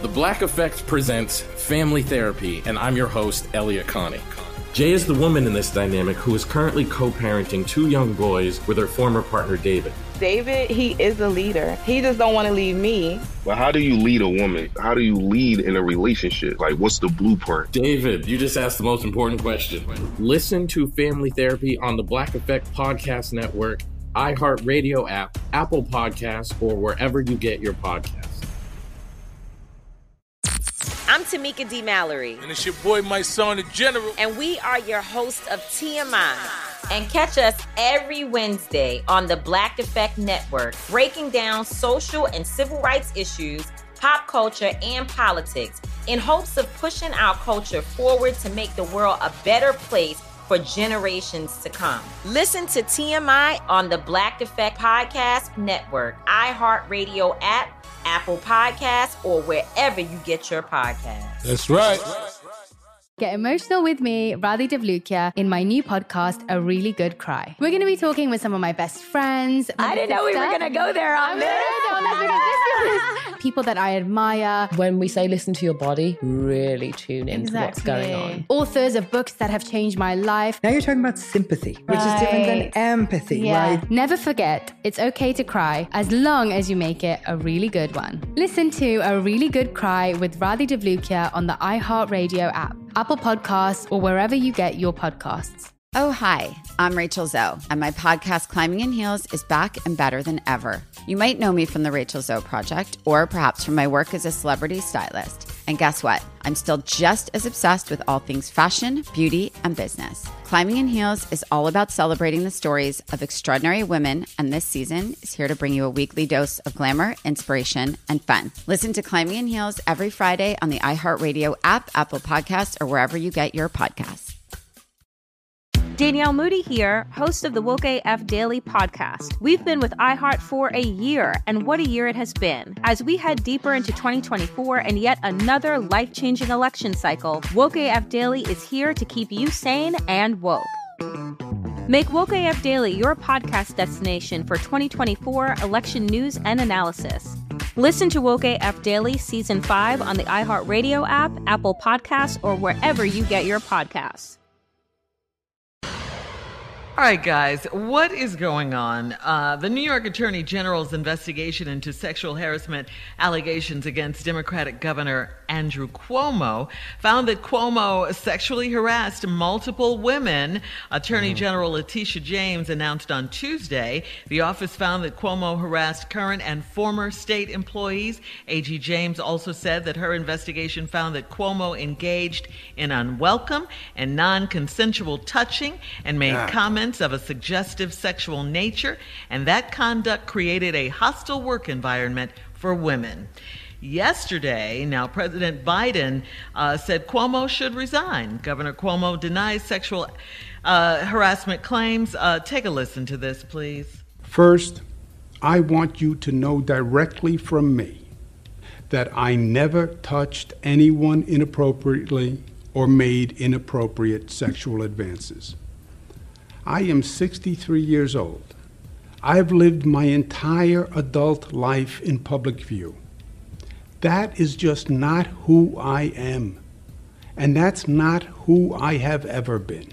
The Black Effect presents Family Therapy, and I'm your host, Elliot Connie. Jay is the woman in this dynamic who is currently co-parenting 2 young boys with her former partner, David. David, he is a leader. He just don't want to leave me. But how do you lead a woman? How do you lead in a relationship? Like, what's the blueprint? David, you just asked the most important question. Listen to Family Therapy on the Black Effect Podcast Network, iHeartRadio app, Apple Podcasts, or wherever you get your podcasts. I'm Tamika D. Mallory. And it's your boy, my son, the General. And we are your hosts of TMI. And catch us every Wednesday on the Black Effect Network, breaking down social and civil rights issues, pop culture, and politics in hopes of pushing our culture forward to make the world a better place for generations to come. Listen to TMI on the Black Effect Podcast Network, iHeartRadio app, Apple Podcasts, or wherever you get your podcasts. That's right. Get emotional with me, Radhi Devlukia, in my new podcast, A Really Good Cry. We're going to be talking with some of my best friends. I didn't know we were going to go there on this. People that I admire. When we say listen to your body, really tune into what's going on. Authors of books that have changed my life. Now you're talking about sympathy, which is different than empathy, right? Never forget, it's okay to cry as long as you make it a really good one. Listen to A Really Good Cry with Radhi Devlukia on the iHeartRadio app, Apple Podcasts, or wherever you get your podcasts. Oh, hi, I'm Rachel Zoe, and my podcast, Climbing in Heels, is back and better than ever. You might know me from the Rachel Zoe Project, or perhaps from my work as a celebrity stylist. And guess what? I'm still just as obsessed with all things fashion, beauty, and business. Climbing in Heels is all about celebrating the stories of extraordinary women, and this season is here to bring you a weekly dose of glamour, inspiration, and fun. Listen to Climbing in Heels every Friday on the iHeartRadio app, Apple Podcasts, or wherever you get your podcasts. Danielle Moody here, host of the Woke AF Daily podcast. We've been with iHeart for a year, and what a year it has been. As we head deeper into 2024 and yet another life-changing election cycle, Woke AF Daily is here to keep you sane and woke. Make Woke AF Daily your podcast destination for 2024 election news and analysis. Listen to Woke AF Daily Season 5 on the iHeartRadio app, Apple Podcasts, or wherever you get your podcasts. All right, guys, what is going on? The New York Attorney General's investigation into sexual harassment allegations against Democratic Governor Andrew Cuomo found that Cuomo sexually harassed multiple women. Attorney General Letitia James announced on Tuesday the office found that Cuomo harassed current and former state employees. AG James also said that her investigation found that Cuomo engaged in unwelcome and non-consensual touching and made comments of a suggestive sexual nature, and that conduct created a hostile work environment for women. Yesterday, now President Biden said Cuomo should resign. Governor Cuomo denies sexual harassment claims. Take a listen to this, please. First, I want you to know directly from me that I never touched anyone inappropriately or made inappropriate sexual advances. I am 63 years old. I've lived my entire adult life in public view. That is just not who I am. And that's not who I have ever been.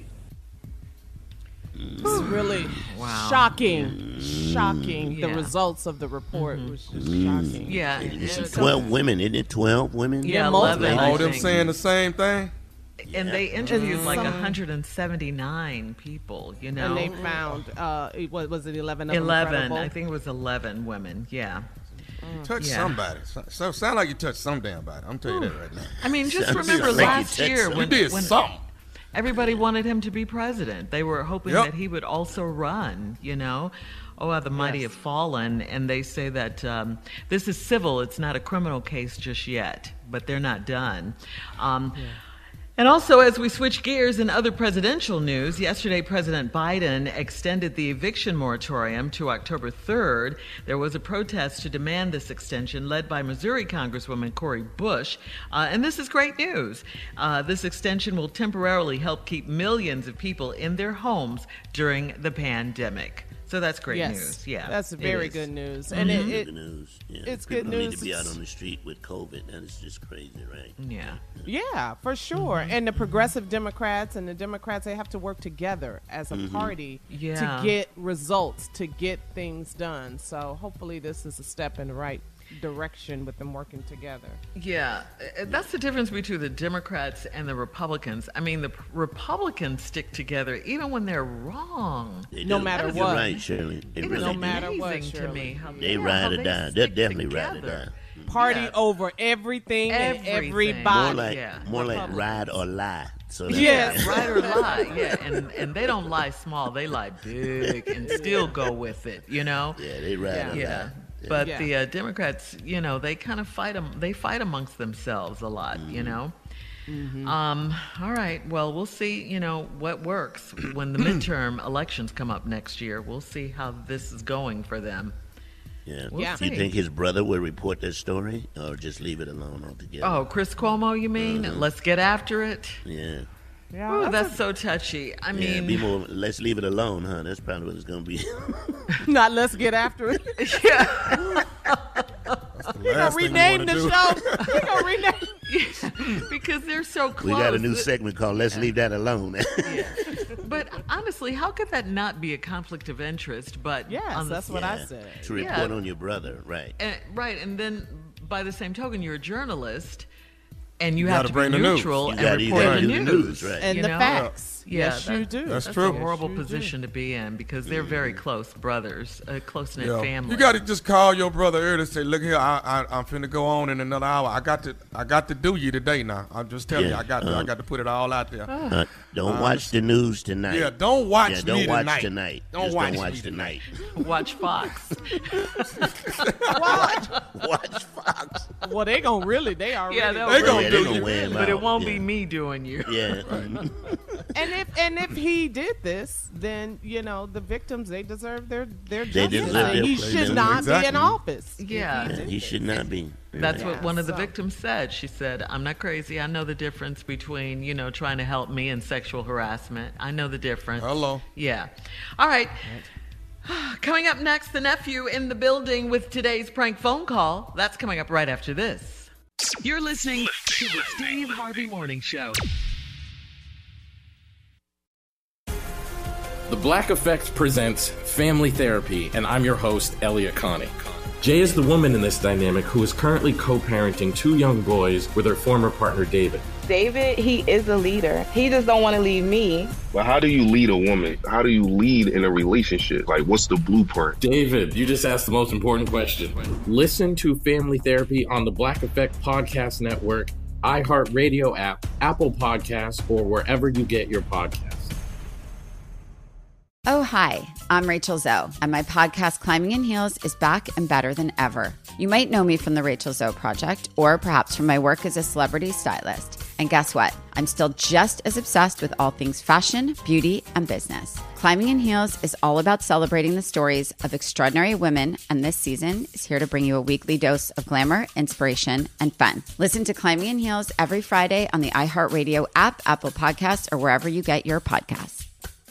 It's really shocking. Shocking. The results of the report was just shocking. Yeah. It's 12 women, isn't it? 12 women? Yeah, 11. All them saying the same thing? And they interviewed like 179 people, you know. And they found, was it 11 of them 11. credible? I think it was 11 women, yeah. Touch somebody. So sound like you touched some damn body. I'm telling you that right now. I mean, just remember last year when something. Everybody wanted him to be president. They were hoping that he would also run, you know. Oh, how the mighty have fallen. And they say that this is civil. It's not a criminal case just yet, but they're not done. And also, as we switch gears in other presidential news, yesterday President Biden extended the eviction moratorium to October 3rd. There was a protest to demand this extension led by Missouri Congresswoman Cori Bush. And this is great news. This extension will temporarily help keep millions of people in their homes during the pandemic. So that's great Yes. news. Yeah, That's very good news. And Good news. Yeah. it's People good don't news. need to be out on the street with COVID. That is just crazy, right? Yeah. Yeah, for sure. And the progressive Democrats and the Democrats, they have to work together as a party Yeah. to get results, to get things done. So hopefully this is a step in the right direction with them working together. Yeah, that's the difference between the Democrats and the Republicans. I mean, the Republicans stick together even when they're wrong. They No do. matter You're what. right, Shirley. They It really is No do. matter what, amazing to Shirley. me how They how ride or they die. They'll stick definitely ride or together. die. Party Yeah. over everything and Everything. everybody. More like Republicans. ride or lie. So that's Yes. Right or lie, yeah, and they don't lie small, they lie big and still go with it, you know. Yeah, they ride or Yeah, lie. but Yeah. the Democrats, you know, they kind of fight amongst themselves a lot, you know. All right, well, we'll see, you know, what works when the midterm elections come up next year. We'll see how this is going for them. Yeah. We'll Yeah. Do you see. think his brother will report that story or just leave it alone altogether? Oh, Chris Cuomo, you mean? Let's get after it. Yeah. Yeah, Ooh, that's so touchy. I Yeah, mean, be more, let's leave it alone, huh? That's probably what it's going to be. not let's get after it. yeah. We're going to rename the show. We're going to rename Because they're so close. We got a new segment called Let's Leave That Alone. But honestly, how could that not be a conflict of interest? But Yes, on the, that's what I said. To report on your brother, right. right, and then by the same token, you're a journalist, and you You have gotta to bring be the news. neutral You and gotta report the do the news, news, right. And you the know? facts. Yeah, Yes, you do. That's a true. horrible Yes, you do. position to be in because they're very close brothers, a close-knit family. You got to just call your brother early and say, "Look here, I'm finna go on in another hour. I got to do you today now. I'm just telling you, I got to put it all out there. Don't watch the news tonight. Yeah, don't watch Yeah, don't me watch tonight. tonight. Don't Just watch don't watch me tonight. Watch Fox. Watch Fox. Well, they going to really, they already. Yeah, they'll They gonna really do do you. wear 'em but it out. won't Yeah. be me doing you. Yeah. And if he did this, then you know the victims, they deserve their They justice. deserve their- He they should deserve- not be in Exactly. office. if Yeah. he did He this. should not be. That's Right. what one of the so- victims said. She said, "I'm not crazy. I know the difference between, you know, trying to help me and sexual harassment. I know the difference." Hello. Yeah. All right. Coming up next, the nephew in the building with today's prank phone call. That's coming up right after this. You're listening to the Steve Harvey Morning Show. The Black Effect presents Family Therapy, and I'm your host, Elliot Connie. Jay is the woman in this dynamic who is currently co-parenting 2 young boys with her former partner, David. David, he is a leader. He just don't want to leave me. But how do you lead a woman? How do you lead in a relationship? Like, what's the blueprint? David, you just asked the most important question. Listen to Family Therapy on the Black Effect Podcast Network, iHeartRadio app, Apple Podcasts, or wherever you get your podcasts. Oh, hi, I'm Rachel Zoe, and my podcast, Climbing in Heels, is back and better than ever. You might know me from the Rachel Zoe Project, or perhaps from my work as a celebrity stylist. And guess what? I'm still just as obsessed with all things fashion, beauty, and business. Climbing in Heels is all about celebrating the stories of extraordinary women, and this season is here to bring you a weekly dose of glamour, inspiration, and fun. Listen to Climbing in Heels every Friday on the iHeartRadio app, Apple Podcasts, or wherever you get your podcasts.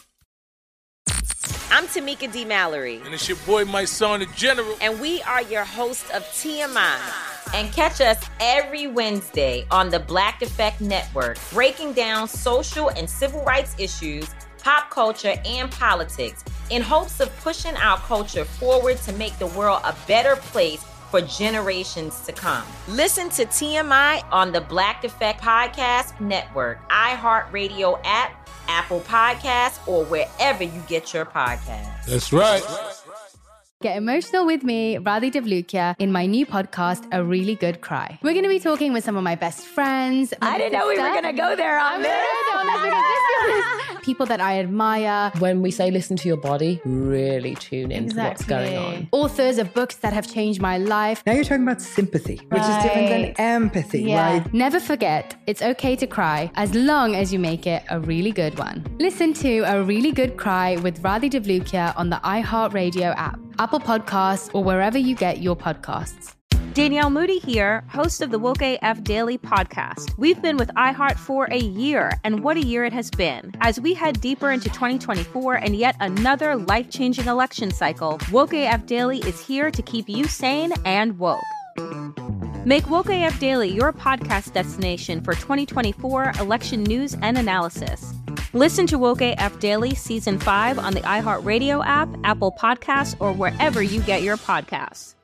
I'm Tamika D. Mallory. And it's your boy, my son, the General. And we are your hosts of TMI. And catch us every Wednesday on the Black Effect Network, breaking down social and civil rights issues, pop culture, and politics in hopes of pushing our culture forward to make the world a better place for generations to come. Listen to TMI on the Black Effect Podcast Network, iHeartRadio app, Apple Podcasts, or wherever you get your podcasts. That's right. Get emotional with me, Radhi Devlukia, in my new podcast, A Really Good Cry. We're going to be talking with some of my best friends. I didn't know we were going to go there on this. People that I admire. When we say listen to your body, really tune into what's going on. Authors of books that have changed my life. Now you're talking about sympathy, which is different than empathy, right? Never forget, it's okay to cry as long as you make it a really good one. Listen to A Really Good Cry with Radhi Devlukia on the iHeartRadio app, Apple Podcasts, or wherever you get your podcasts. Danielle Moody here, host of the Woke AF Daily podcast. We've been with iHeart for a year, and what a year it has been. As we head deeper into 2024 and yet another life-changing election cycle, Woke AF Daily is here to keep you sane and woke. Make Woke AF Daily your podcast destination for 2024 election news and analysis. Listen to Woke AF Daily Season 5 on the iHeartRadio app, Apple Podcasts, or wherever you get your podcasts.